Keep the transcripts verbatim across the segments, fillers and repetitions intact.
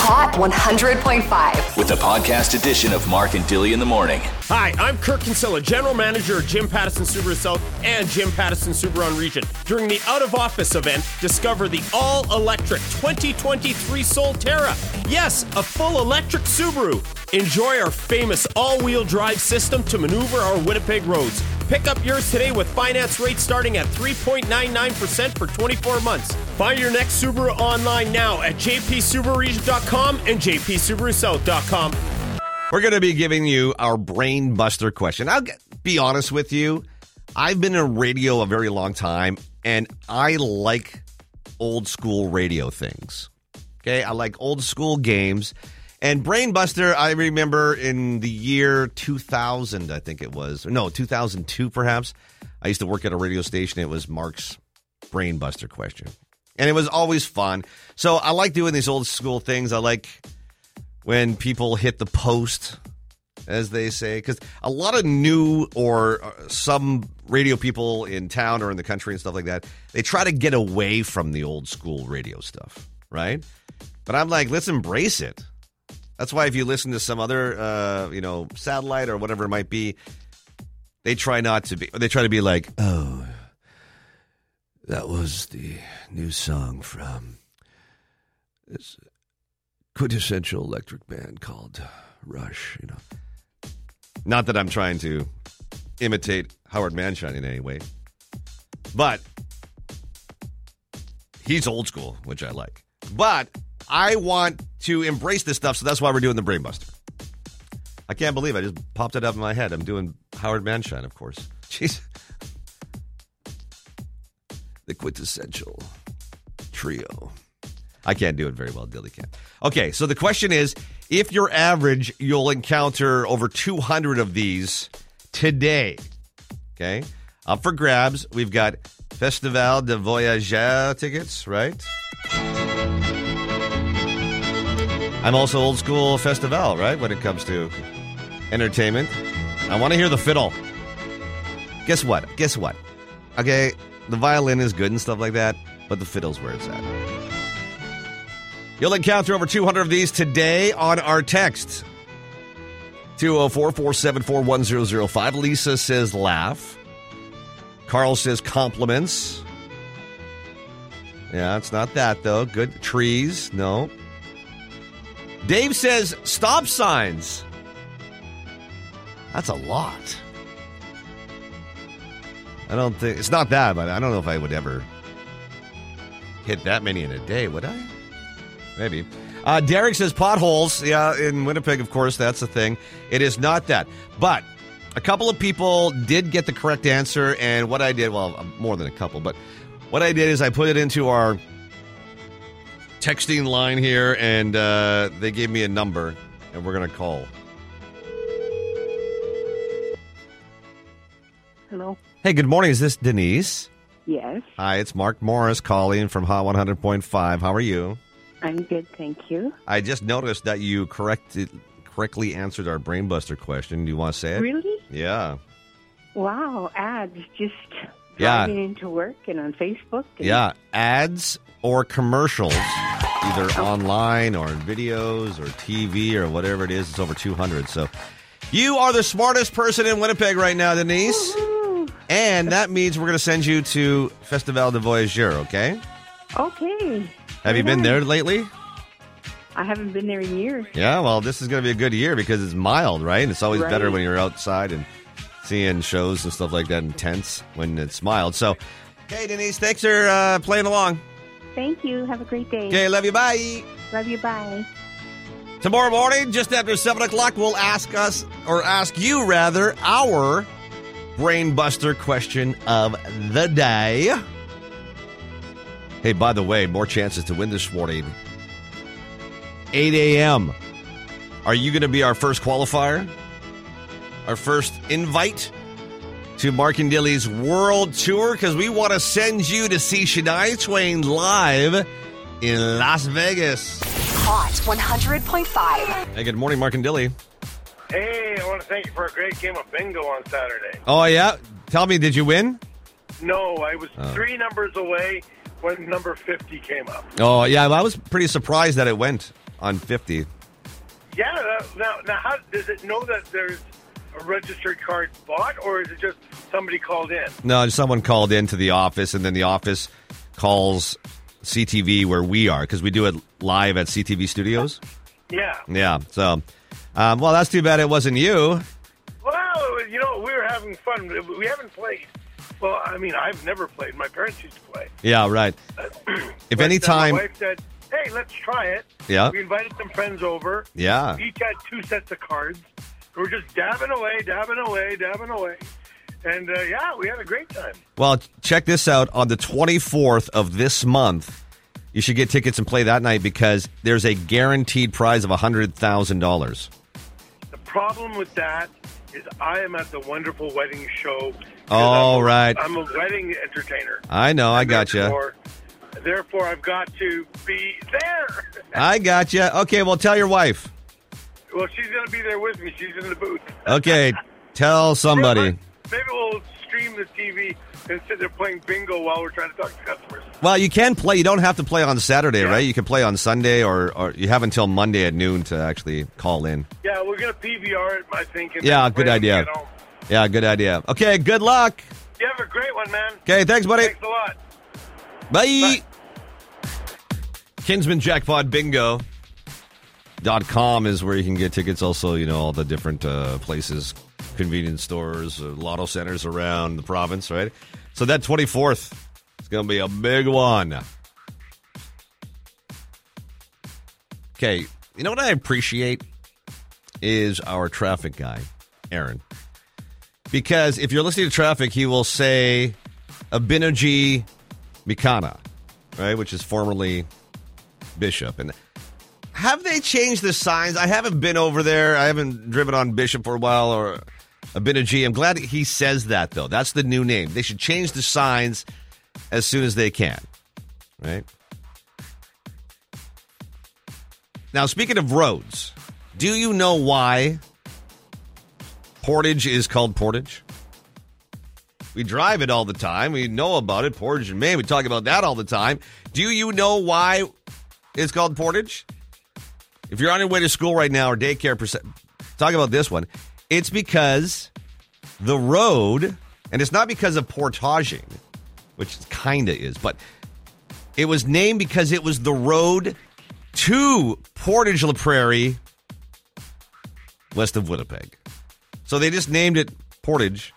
Hot one hundred point five. With the podcast edition of Mark and Dilly in the Morning. Hi, I'm Kirk Kinsella, General Manager of Jim Pattison Subaru South and Jim Pattison Subaru on Region. During the Out of Office event, discover the all-electric twenty twenty-three Solterra. Yes, a full electric Subaru. Enjoy our famous all-wheel drive system to maneuver our Winnipeg roads. Pick up yours today with finance rates starting at three point nine nine percent for twenty-four months. Find your next Subaru online now at j p subaru region dot com and j p subaru south dot com. We're going to be giving you our brain buster question. I'll be honest with you. I've been in radio a very long time, and I like old school radio things. Okay, I like old school games. And Brain Buster, I remember in the year two thousand, I think it was. No, two thousand two perhaps. I used to work at a radio station. It was Mark's Brain Buster question. And it was always fun. So I like doing these old school things. I like when people hit the post, as they say. Because a lot of new or some radio people in town or in the country and stuff like that, they try to get away from the old school radio stuff, right? But I'm like, let's embrace it. That's why if you listen to some other, uh, you know, satellite or whatever it might be, they try not to be, they try to be like, oh, that was the new song from this quintessential electric band called Rush, you know. Not that I'm trying to imitate Howard Manshine in any way, but he's old school, which I like. But I want to embrace this stuff, so that's why we're doing the Brain Buster. I can't believe I just popped it up in my head. I'm doing Howard Manshine, of course. Jeez. The quintessential trio. I can't do it very well. Dilly can't. Okay, so the question is, if you're average, you'll encounter over two hundred of these today. Okay? Up for grabs, we've got Festival de Voyageurs tickets, right? I'm also old school Festival, right, when it comes to entertainment. I want to hear the fiddle. Guess what? Guess what? Okay, the violin is good and stuff like that, but the fiddle's where it's at. You'll encounter over two hundred of these today on our text. two oh four, four seven four, one oh oh five. Lisa says laugh. Carl says compliments. Yeah, it's not that, though. Good. Trees, no. Dave says stop signs. That's a lot. I don't think, it's not that, but I don't know if I would ever hit that many in a day, would I? Maybe. Uh, Derek says potholes. Yeah, in Winnipeg, of course, that's the thing. It is not that. But a couple of people did get the correct answer, and what I did, well, more than a couple, but what I did is I put it into our texting line here, and uh, they gave me a number, and we're going to call. Hello. Hey, good morning. Is this Denise? Yes. Hi, it's Mark Morris calling from Hot one hundred point five. How are you? I'm good, thank you. I just noticed that you corrected, correctly answered our Brain Buster question. Do you want to say it? Really? Yeah. Wow, ads just Yeah. driving into work and on Facebook. And Yeah, ads or commercials, either online or in videos or T V or whatever it is. It's over two hundred. So you are the smartest person in Winnipeg right now, Denise. Woo-hoo. And that means we're going to send you to Festival de Voyageurs, okay? Okay. Have you been there lately? I haven't been there in years. Yeah, well, this is going to be a good year because it's mild, right? And it's always Right. better when you're outside and seeing shows and stuff like that in tents when it's mild. So, hey, Denise, thanks for uh, playing along. Thank you. Have a great day. Okay, love you. Bye. Love you. Bye. Tomorrow morning, just after seven o'clock, we'll ask us, or ask you rather, our Brain Buster question of the day. Hey, by the way, more chances to win this morning. eight a.m. Are you going to be our first qualifier? Our first invite to Mark and Dilly's World Tour? Because we want to send you to see Shania Twain live in Las Vegas. Hot one hundred point five. Hey, good morning, Mark and Dilly. Hey, I want to thank you for a great game of bingo on Saturday. Oh, yeah? Tell me, did you win? No, I was Oh. three numbers away when number fifty came up. Oh, yeah, I was pretty surprised that it went. on fifty. Yeah. That, now, now, how does it know that there's a registered card bought, or is it just somebody called in? No, someone called into the office, and then the office calls C T V where we are, because we do it live at C T V Studios. Yeah. Yeah. So, um, well, that's too bad it wasn't you. Well, you know, we were having fun. We haven't played. Well, I mean, I've never played. My parents used to play. Yeah, right. If But any then time, my wife said, hey, let's try it. Yeah. We invited some friends over. Yeah. We each had two sets of cards. We were just dabbing away, dabbing away, dabbing away. And, uh, yeah, we had a great time. well, check this out. On the twenty-fourth of this month, you should get tickets and play that night, because there's a guaranteed prize of one hundred thousand dollars. The problem with that is I am at the Wonderful Wedding Show. Oh, I'm, right. I'm a wedding entertainer. I know. I got you. Therefore, therefore, I've got to be there. I got you. Okay, well, tell your wife. Well, she's going to be there with me. She's in the booth. Okay, tell somebody. Maybe, maybe we'll stream the T V and sit there playing bingo while we're trying to talk to customers. Well, you can play. You don't have to play on Saturday, Yeah. right? You can play on Sunday, or, or you have until Monday at noon to actually call in. Yeah, we're going to P V R it, I think. And Yeah, then good play when we idea. get home. Yeah, good idea. Okay, good luck. You have a great one, man. Okay, thanks, buddy. Thanks a lot. Bye. Kinsman Jackpot Bingo dot com is where you can get tickets. Also, you know, all the different uh, places, convenience stores, uh, lotto centers around the province, right? So that twenty-fourth is going to be a big one. Okay, you know what I appreciate is our traffic guy, Aaron. Because if you're listening to traffic, he will say Abinogi Mikana, right, which is formerly Bishop. And have they changed the signs? I haven't been over there. I haven't driven on Bishop for a while, or Abinogi. I'm glad he says that, though. That's the new name. They should change the signs as soon as they can, right? Now, speaking of roads, do you know why Portage is called Portage? We drive it all the time. We know about it. Portage and Maine. We talk about that all the time. Do you know why it's called Portage? If you're on your way to school right now or daycare, talk about this one. It's because the road, and it's not because of portaging, which kind of is, but it was named because it was the road to Portage La Prairie, west of Winnipeg. So they just named it Portage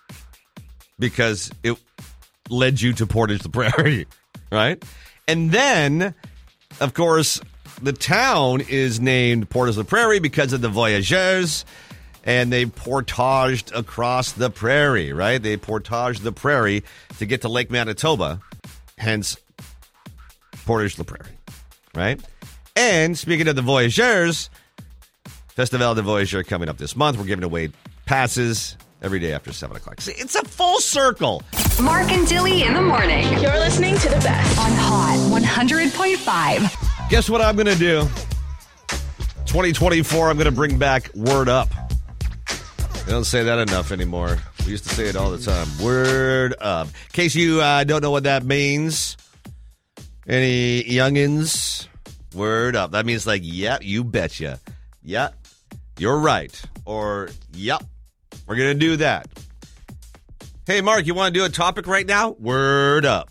because it led you to Portage La Prairie, right? And then, of course, the town is named Portage La Prairie because of the voyageurs, and they portaged across the prairie, right? They portaged the prairie to get to Lake Manitoba, hence Portage La Prairie, right? And speaking of the voyageurs, Festival de Voyageurs coming up this month. We're giving away passes every day after seven o'clock. See, it's a full circle. Mark and Dilly in the morning You're listening to the best. on Hot one hundred point five. Guess what I'm going to do? twenty twenty-four, I'm going to bring back Word Up. They don't say that enough anymore. We used to say it all the time. Word Up. In case you uh, don't know what that means, any youngins, Word Up. That means like, yeah, you betcha. Yeah, you're right. Or, yep, we're going to do that. Hey, Mark, you want to do a topic right now? Word up.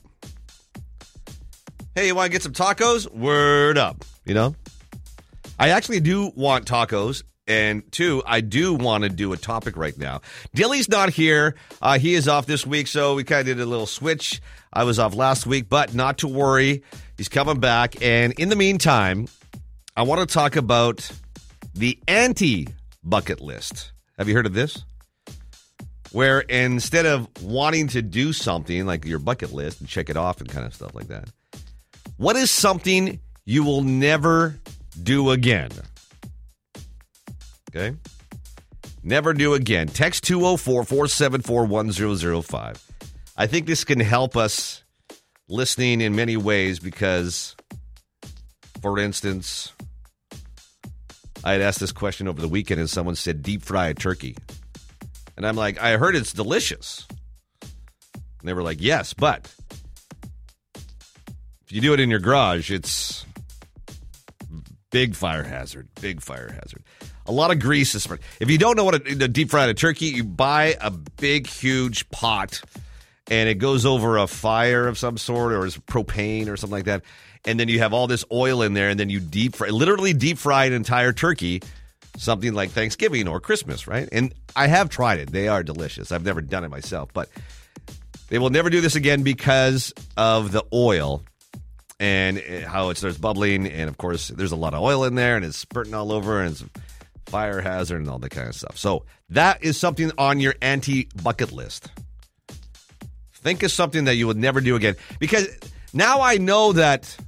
Hey, you want to get some tacos? Word up. You know? I actually do want tacos. And two, I do want to do a topic right now. Dilly's not here. Uh, he is off this week, so we kind of did a little switch. I was off last week, but not to worry. He's coming back. And in the meantime, I want to talk about the anti-bucket list. Have you heard of this? Where instead of wanting to do something like your bucket list and check it off and kind of stuff like that, what is something you will never do again? Okay? Never do again. Text two oh four, four seven four, one oh oh five. I think this can help us listening in many ways because, for instance, I had asked this question over the weekend and someone said deep fried turkey. And I'm like, I heard it's delicious. And they were like, yes, but if you do it in your garage, it's Big fire hazard. Big fire hazard. A lot of grease is. If you don't know what a, a deep fried a turkey, you buy a big, huge pot, and it goes over a fire of some sort, or it's propane or something like that. And then you have all this oil in there, and then you deep fry, literally deep fry an entire turkey, something like Thanksgiving or Christmas, right? And I have tried it. They are delicious. I've never done it myself, but they will never do this again because of the oil and how it starts bubbling. And, of course, there's a lot of oil in there, and it's spurting all over, and it's a fire hazard and all that kind of stuff. So that is something on your anti-bucket list. Think of something that you would never do again. Because now I know that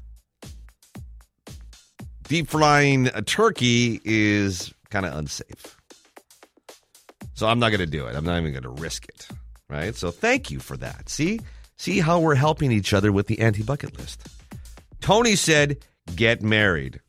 deep frying a turkey is kind of unsafe. So I'm not going to do it. I'm not even going to risk it. Right? So thank you for that. See? See how we're helping each other with the anti-bucket list. Tony said, get married.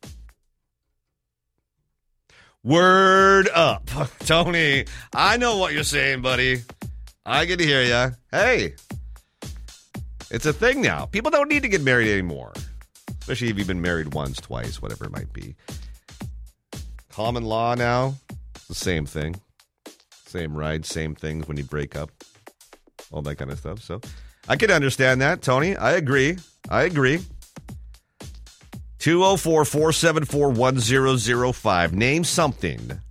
Word up. Tony, I know what you're saying, buddy. I get to hear you. Hey, it's a thing now. People don't need to get married anymore. Especially if you've been married once, twice, whatever it might be. Common law now, it's the same thing. Same ride, same things when you break up. All that kind of stuff. So I can understand that, Tony. I agree. I agree. two oh four, four seven four, one oh oh five. Name something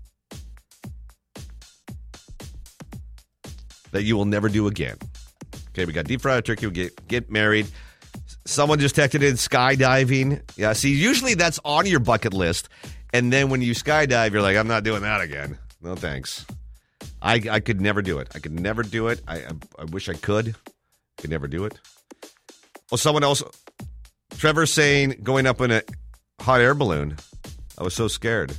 that you will never do again. Okay, we got deep fried turkey. We get, get married. Someone just texted in skydiving. Yeah, see, usually that's on your bucket list. And then when you skydive, you're like, I'm not doing that again. No, thanks. I, I could never do it. I could never do it. I, I I wish I could. Could never do it. Well, someone else, Trevor's saying going up in a hot air balloon. I was so scared.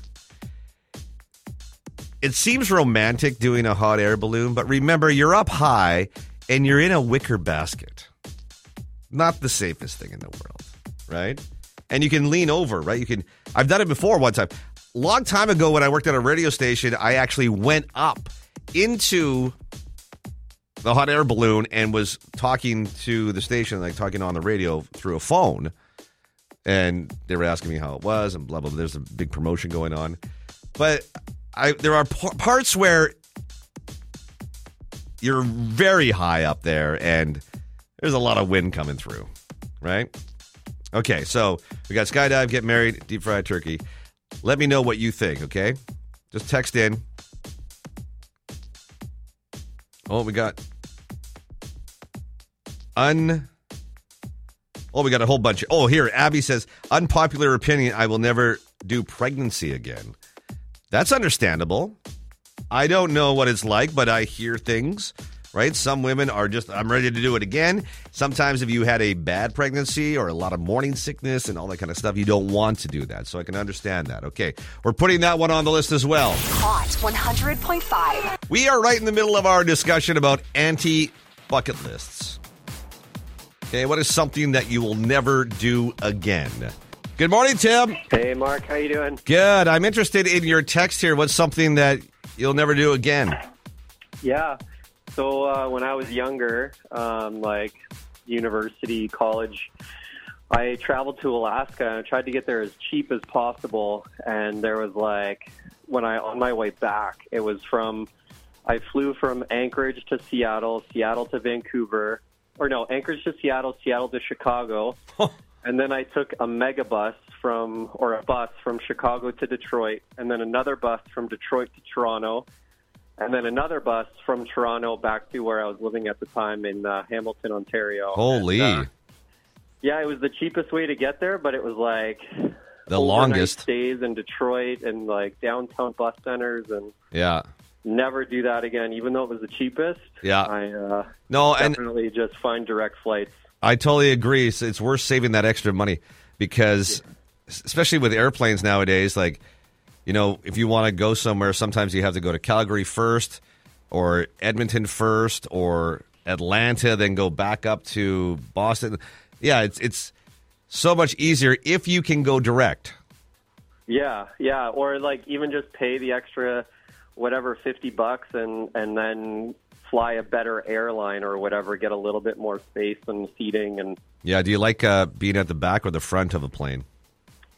It seems romantic doing a hot air balloon, but remember, you're up high and you're in a wicker basket. Not the safest thing in the world, right? And you can lean over, right? You can. I've done it before one time. Long time ago when I worked at a radio station, I actually went up into the hot air balloon and was talking to the station, like talking on the radio through a phone. And they were asking me how it was and blah, blah, blah. There's a big promotion going on. But I, there are p- parts where you're very high up there and there's a lot of wind coming through, right? Okay, so we got skydive, get married, deep fried turkey. Let me know what you think, okay? Just text in. Oh, we got un. Oh, we got a whole bunch. Of, oh, here, Abby says, unpopular opinion, I will never do pregnancy again. That's understandable. I don't know what it's like, but I hear things, right? Some women are just, I'm ready to do it again. Sometimes if you had a bad pregnancy or a lot of morning sickness and all that kind of stuff, you don't want to do that. So I can understand that. Okay, we're putting that one on the list as well. Hot one hundred point five. We are right in the middle of our discussion about anti-bucket lists. Okay, what is something that you will never do again? Good morning, Tim. Hey, Mark. How you doing? Good. I'm interested in your text here. What's something that you'll never do again? Yeah. So uh, when I was younger, um, like university, college, I traveled to Alaska and I tried to get there as cheap as possible. And there was like, when I, on my way back, it was from, I flew from Anchorage to Seattle, Seattle to Vancouver, or no, Anchorage to Seattle, Seattle to Chicago. And then I took a mega bus from, or a bus from Chicago to Detroit, and then another bus from Detroit to Toronto, and then another bus from Toronto back to where I was living at the time in uh, Hamilton, Ontario. Holy. And, uh, yeah, it was the cheapest way to get there, but it was like the longest stays in Detroit and like downtown bus centers, and yeah. Never do that again, even though it was the cheapest. Yeah. I uh, no, definitely and just find direct flights. I totally agree. It's, it's worth saving that extra money because, yeah. especially with airplanes nowadays, like, you know, if you want to go somewhere, sometimes you have to go to Calgary first or Edmonton first or Atlanta, then go back up to Boston. Yeah, it's it's so much easier if you can go direct. Yeah, yeah. Or like even just pay the extra whatever, fifty bucks and, and then fly a better airline or whatever, get a little bit more space and seating. And yeah, do you like uh, being at the back or the front of a plane?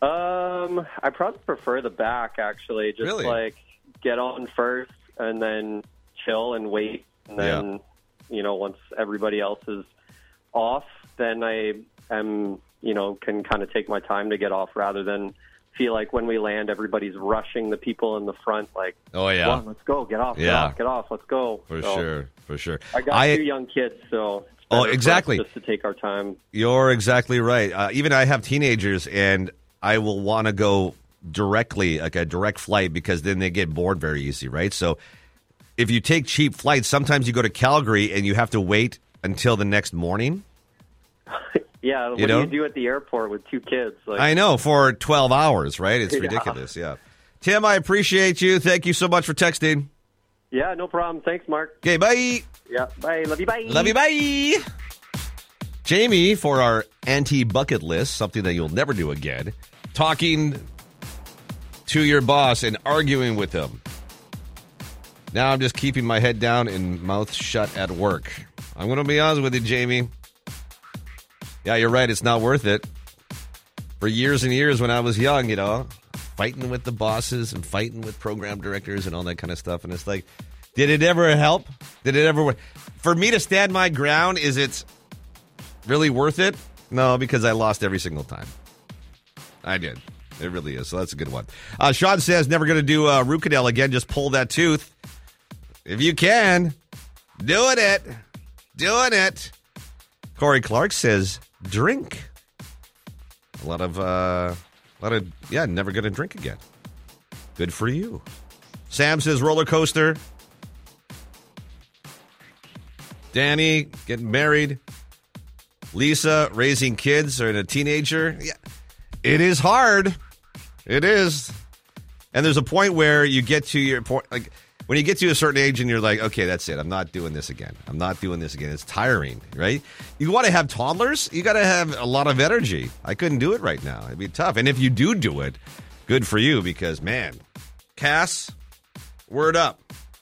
Um, I probably prefer the back, actually. Just Really? like get on first and then chill and wait. And then, Yeah. you know, once everybody else is off, then I am, you know, can kind of take my time to get off rather than feel like when we land, everybody's rushing the people in the front, like, Oh, yeah. "Come on, let's go, get off, get Yeah. off, get off, let's go." For So, sure. For sure. I got I- two young kids, so it's Oh, better for us exactly. just to take our time. You're exactly right. Uh, even I have teenagers, and I will want to go directly, like a direct flight, because then they get bored very easy, right? So if you take cheap flights, sometimes you go to Calgary and you have to wait until the next morning. Yeah, what You know? do you do at the airport with two kids? Like, I know, for twelve hours, right? It's Yeah. ridiculous, yeah. Tim, I appreciate you. Thank you so much for texting. Yeah, no problem. Thanks, Mark. Okay, bye. Yeah, bye. Love you, bye. Love you, bye. Jamie, for our anti-bucket list, something that you'll never do again, talking to your boss and arguing with him. Now I'm just keeping my head down and mouth shut at work. I'm going to be honest with you, Jamie. Yeah, you're right. It's not worth it. For years and years when I was young, you know, fighting with the bosses and fighting with program directors and all that kind of stuff. And it's like, did it ever help? Did it ever work? For me to stand my ground, is it really worth it? No, because I lost every single time. I did. It really is. So that's a good one. Uh, Sean says, never going to do uh, root canal again. Just pull that tooth. If you can, doing it. Doing it. Corey Clark says, drink. A lot of, uh, a lot of, yeah, never going to drink again. Good for you. Sam says, roller coaster. Danny, getting married. Lisa, raising kids or a teenager. Yeah, it is hard. It is. And there's a point where you get to your point, like when you get to a certain age and you're like, okay, that's it. I'm not doing this again. I'm not doing this again. It's tiring, right? You want to have toddlers, you got to have a lot of energy. I couldn't do it right now. It'd be tough. And if you do do it, good for you because, man, Cass, word up.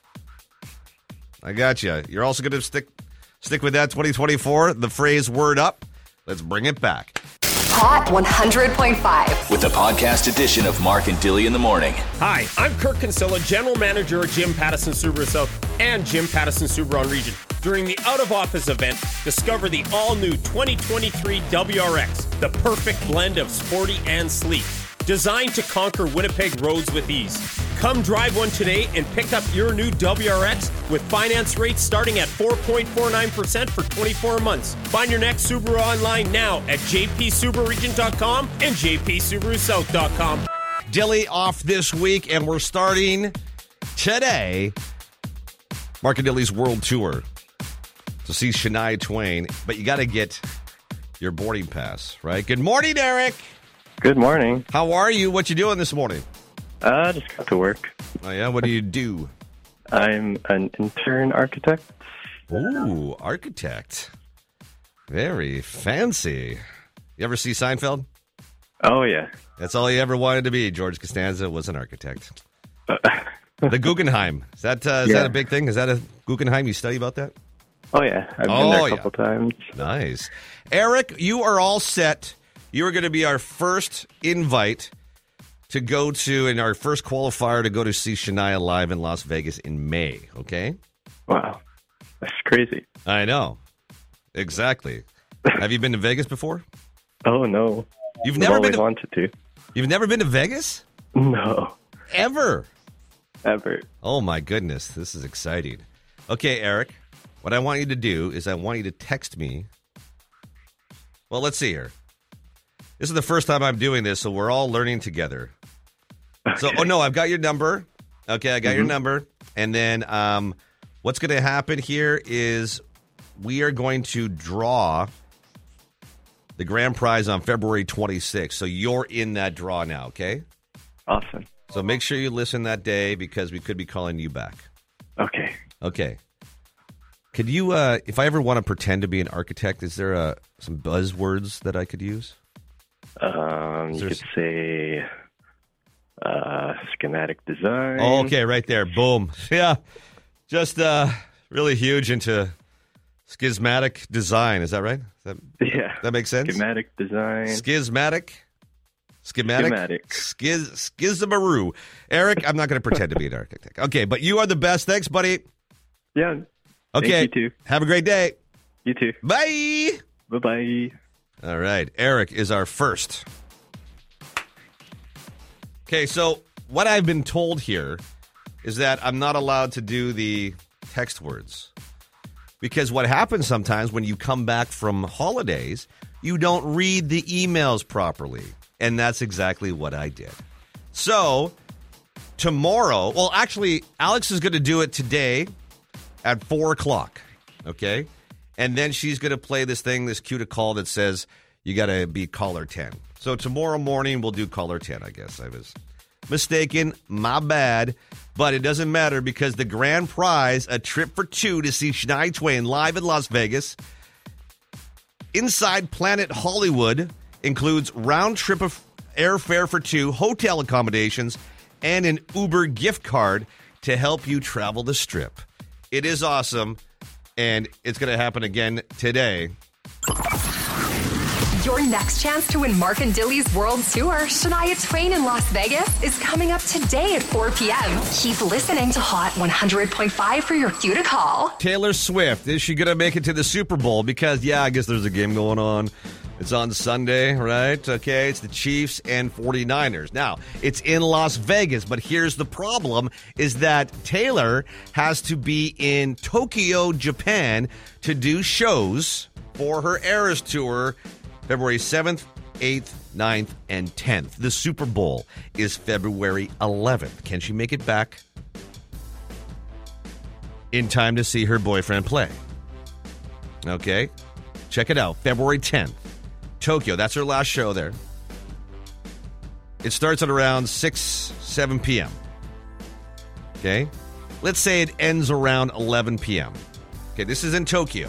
I got you. You're also going to stick stick with that twenty twenty-four, the phrase word up. Let's bring it back. Hot one hundred point five. With the podcast edition of Mark and Dilly in the Morning. Hi, I'm Kirk Kinsella, General Manager at Jim Pattison Subaru South and Jim Pattison Subaru on Region. During the out-of-office event, discover the all-new twenty twenty-three W R X, the perfect blend of sporty and sleek. Designed to conquer Winnipeg roads with ease. Come drive one today and pick up your new W R X with finance rates starting at four point four nine percent for twenty-four months. Find your next Subaru online now at j p subaru region dot com and j p subaru south dot com. Dilly off this week, and we're starting today Mark and Dilly's World Tour to see Shania Twain, but you got to get your boarding pass, right? Good morning, Eric. Good morning. How are you? What you doing this morning? Uh, just got to work. Oh, yeah? What do you do? I'm an intern architect. Ooh, architect. Very fancy. You ever see Seinfeld? Oh, yeah. That's all he ever wanted to be. George Costanza was an architect. The Guggenheim. Is that uh, is Yeah. that a big thing? Is that a Guggenheim? You study about that? Oh, yeah. I've been Oh, there a yeah. couple times. Nice. Eric, you are all set. You are going to be our first invite to go to, and our first qualifier to go to see Shania live in Las Vegas in May, okay? Wow. That's crazy. I know. Exactly. Have you been to Vegas before? Oh, no. You've I've never always been to, wanted to. You've never been to Vegas? No. Ever? Ever. Oh, my goodness. This is exciting. Okay, Eric, what I want you to do is I want you to text me. Well, let's see here. This is the first time I'm doing this, so we're all learning together. Okay. So, oh, no, I've got your number. Okay, I got mm-hmm. your number. And then um, what's going to happen here is we are going to draw the grand prize on February twenty-sixth. So you're in that draw now, okay? Awesome. So make sure you listen that day because we could be calling you back. Okay. Okay. Could you, uh, if I ever want to pretend to be an architect, is there uh, some buzzwords that I could use? Um, you There's... could say uh, schematic design. Oh, okay, right there. Boom. Yeah. Just uh, really huge into schismatic design. Is that right? Does that, yeah. That makes sense? Schematic design. Schismatic. Schematic? Schematic. Schiz, Schizamaroo. Eric, I'm not going to pretend to be an architect. Okay, but you are the best. Thanks, buddy. Yeah. Okay. Thank you too. Have a great day. You too. Bye. Bye-bye. All right. Eric is our first. Okay, so what I've been told here is that I'm not allowed to do the text words. Because what happens sometimes when you come back from holidays, you don't read the emails properly. And that's exactly what I did. So, tomorrow, well, actually, Alex is going to do it today at four o'clock, okay? And then she's going to play this thing, this cue to call that says you got to be caller ten. So, tomorrow morning, we'll do caller ten, I guess. I was mistaken, my bad. But it doesn't matter because the grand prize, a trip for two to see Shania Twain live in Las Vegas, inside Planet Hollywood, includes round trip of airfare for two, hotel accommodations, and an Uber gift card to help you travel the Strip. It is awesome, and it's going to happen again today. Your next chance to win Mark and Dilly's World Tour, Shania Twain in Las Vegas, is coming up today at four p.m. Keep listening to Hot one hundred point five for your cue to call. Taylor Swift, is she going to make it to the Super Bowl? Because, yeah, I guess there's a game going on. It's on Sunday, right? Okay, it's the Chiefs and forty-niners. Now, it's in Las Vegas, but here's the problem, is that Taylor has to be in Tokyo, Japan to do shows for her Eras Tour February seventh, eighth, ninth, and tenth. The Super Bowl is February eleventh. Can she make it back in time to see her boyfriend play? Okay, check it out. February tenth, Tokyo. That's her last show there. It starts at around six, seven p.m. Okay, let's say it ends around eleven p.m. Okay, this is in Tokyo.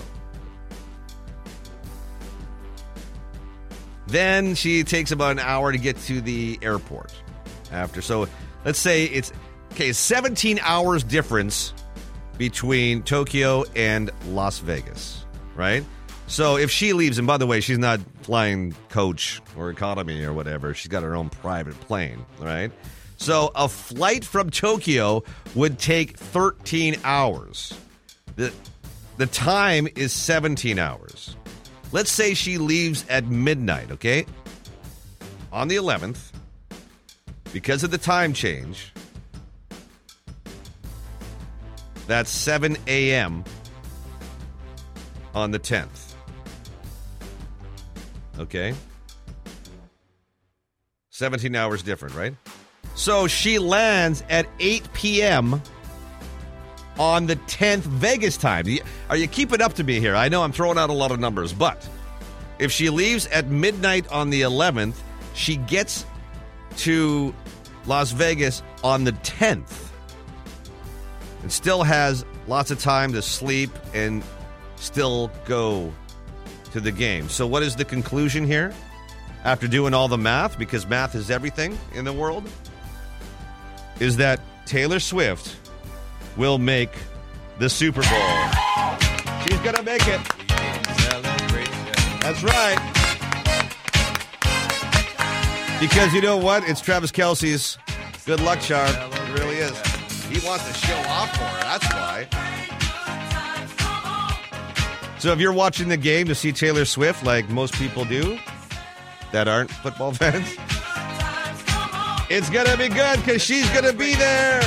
Then she takes about an hour to get to the airport after. So let's say it's, okay, seventeen hours difference between Tokyo and Las Vegas, right? So if she leaves, and by the way, she's not flying coach or economy or whatever. She's got her own private plane, right? So a flight from Tokyo would take thirteen hours. The, the time is seventeen hours. Let's say she leaves at midnight, okay? On the eleventh, because of the time change, that's seven a.m. on the tenth. Okay? seventeen hours different, right? So she lands at eight p.m. on the tenth Vegas time. Are you keeping up to me here? I know I'm throwing out a lot of numbers, but if she leaves at midnight on the eleventh, she gets to Las Vegas on the tenth. And still has lots of time to sleep and still go to the game. So what is the conclusion here? After doing all the math, because math is everything in the world, is that Taylor Swift will make the Super Bowl. She's going to make it. That's right. Because you know what? It's Travis Kelce's good luck charm. It really is. He wants to show off for her. That's why. So if you're watching the game to see Taylor Swift, like most people do that aren't football fans, it's going to be good because she's going to be there.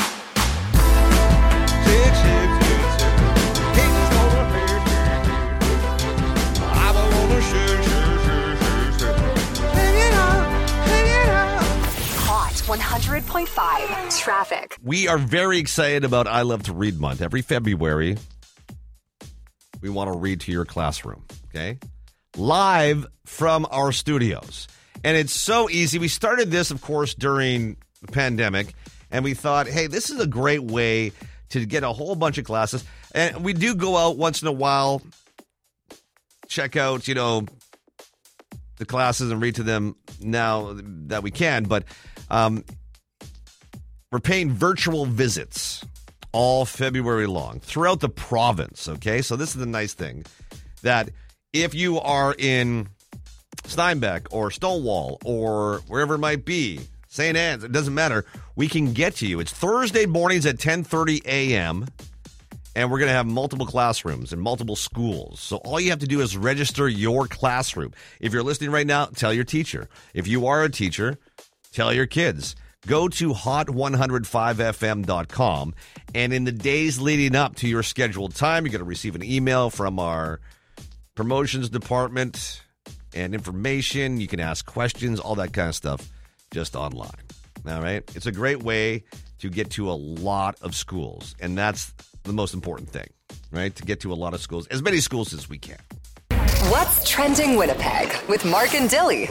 Hot one hundred point five traffic. We are very excited about I Love to Read Month. Every February, we want to read to your classroom, okay? Live from our studios. And it's so easy. We started this, of course, during the pandemic, and we thought, hey, this is a great way to get a whole bunch of classes. And we do go out once in a while, check out, you know, the classes and read to them now that we can. But um, we're paying virtual visits all February long throughout the province, okay? So this is the nice thing, that if you are in Steinbeck or Stonewall or wherever it might be, Saint Anne's, it doesn't matter. We can get to you. It's Thursday mornings at ten thirty a.m., and we're going to have multiple classrooms and multiple schools. So all you have to do is register your classroom. If you're listening right now, tell your teacher. If you are a teacher, tell your kids. Go to hot one oh five f m dot com, and in the days leading up to your scheduled time, you're going to receive an email from our promotions department and information. You can ask questions, all that kind of stuff, just online. All right? It's a great way to get to a lot of schools, and that's the most important thing, right? To get to a lot of schools, as many schools as we can. What's trending Winnipeg with Mark and Dilly?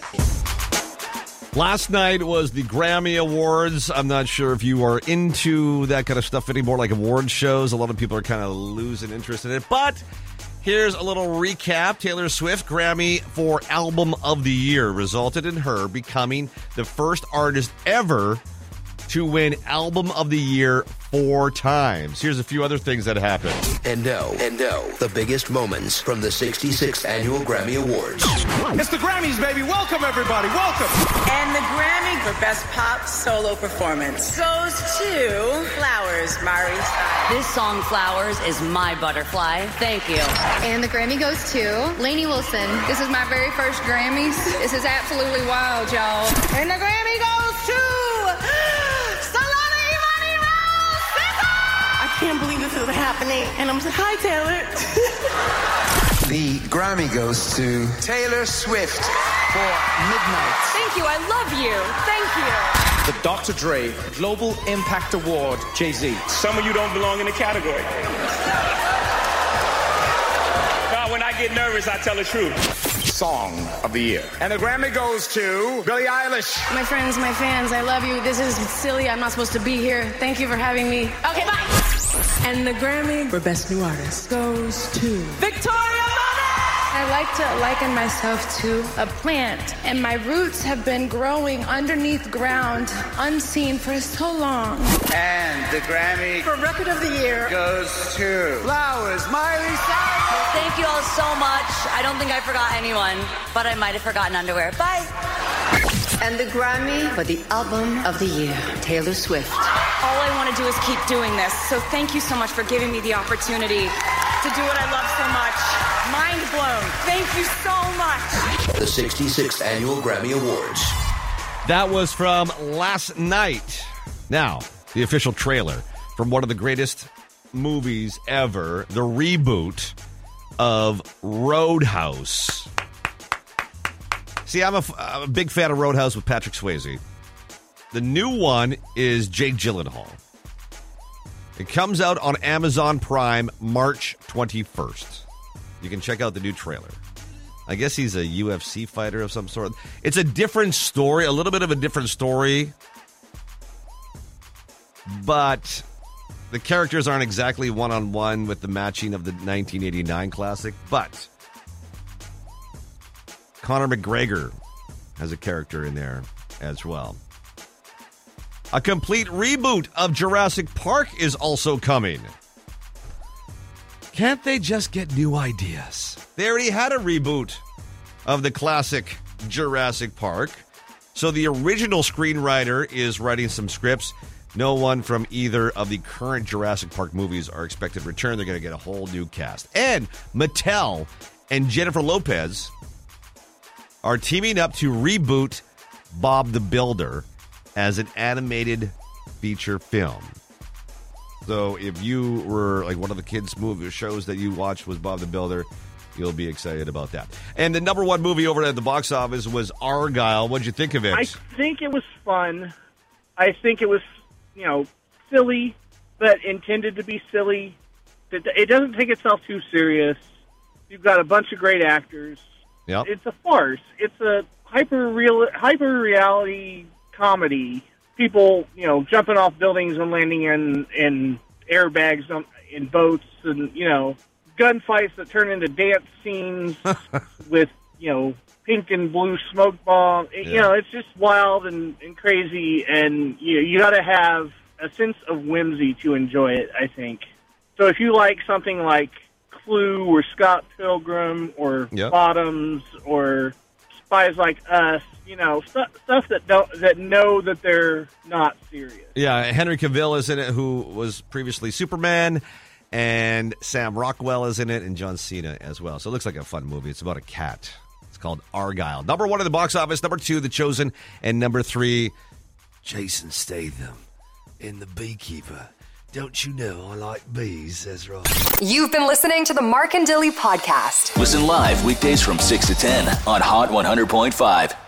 Last night was the Grammy Awards. I'm not sure if you are into that kind of stuff anymore, like award shows. A lot of people are kind of losing interest in it. But here's a little recap. Taylor Swift, Grammy for Album of the Year, resulted in her becoming the first artist ever to win Album of the Year four times. Here's a few other things that happened. And now, and now, the biggest moments from the sixty-sixth Annual Grammy Awards. It's the Grammys, baby. Welcome, everybody. Welcome. And the Grammy for Best Pop Solo Performance goes to Flowers, Mari Cyrus. This song, Flowers, is my butterfly. Thank you. And the Grammy goes to Lainey Wilson. This is my very first Grammys. This is absolutely wild, y'all. And the Grammy goes to Solana Imani Rose. I can't believe this is happening. And I'm saying, hi, Taylor. The Grammy goes to Taylor Swift for Midnight. Thank you. I love you. Thank you. The Doctor Dre Global Impact Award, Jay-Z. Some of you don't belong in the category. God, when I get nervous, I tell the truth. Song of the Year. And the Grammy goes to Billie Eilish. My friends, my fans, I love you. This is silly. I'm not supposed to be here. Thank you for having me. Okay, bye. And the Grammy for Best New Artist goes to Victoria Monet. I like to liken myself to a plant, and my roots have been growing underneath ground, unseen for so long. And the Grammy for Record of the Year goes to Flowers, Miley Cyrus. Thank you all so much. I don't think I forgot anyone, but I might have forgotten underwear. Bye. And the Grammy for the Album of the Year, Taylor Swift. All I want to do is keep doing this, so thank you so much for giving me the opportunity to do what I love so much. Mind blown. Thank you so much. The sixty-sixth Annual Grammy Awards. That was from last night. Now, the official trailer from one of the greatest movies ever, the reboot of Roadhouse. See, I'm a, I'm a big fan of Roadhouse with Patrick Swayze. The new one is Jake Gyllenhaal. It comes out on Amazon Prime March twenty-first. You can check out the new trailer. I guess he's a U F C fighter of some sort. It's a different story, a little bit of a different story. But the characters aren't exactly one-on-one with the matching of the nineteen eighty-nine classic. But Conor McGregor has a character in there as well. A complete reboot of Jurassic Park is also coming. Can't they just get new ideas? They already had a reboot of the classic Jurassic Park. So the original screenwriter is writing some scripts. No one from either of the current Jurassic Park movies are expected to return. They're going to get a whole new cast. And Mattel and Jennifer Lopez are teaming up to reboot Bob the Builder as an animated feature film. So if you were like one of the kids' movie shows that you watched was Bob the Builder, you'll be excited about that. And the number one movie over at the box office was Argyle. What'd you think of it? I think it was fun. I think it was, you know, silly, but intended to be silly. It doesn't take itself too serious. You've got a bunch of great actors. Yep. It's a farce. It's a hyper real, hyper reality comedy. People, you know, jumping off buildings and landing in in airbags on, in boats, and you know, gunfights that turn into dance scenes with, you know, pink and blue smoke bomb. Yeah. You know, it's just wild and, and crazy, and you you got to have a sense of whimsy to enjoy it, I think. So if you like something like Clue or Scott Pilgrim or yep. Bottoms or spies like us, you know, stuff, stuff that don't that know that they're not serious. Yeah, Henry Cavill is in it, who was previously Superman, and Sam Rockwell is in it, and John Cena as well. So it looks like a fun movie. It's about a cat. It's called Argyle. Number one in the box office, number two, The Chosen, and number three, Jason Statham in The Beekeeper. Don't you know I like bees, says Rob. You've been listening to the Mark and Dilly podcast. Listen live weekdays from six to ten on Hot one hundred point five.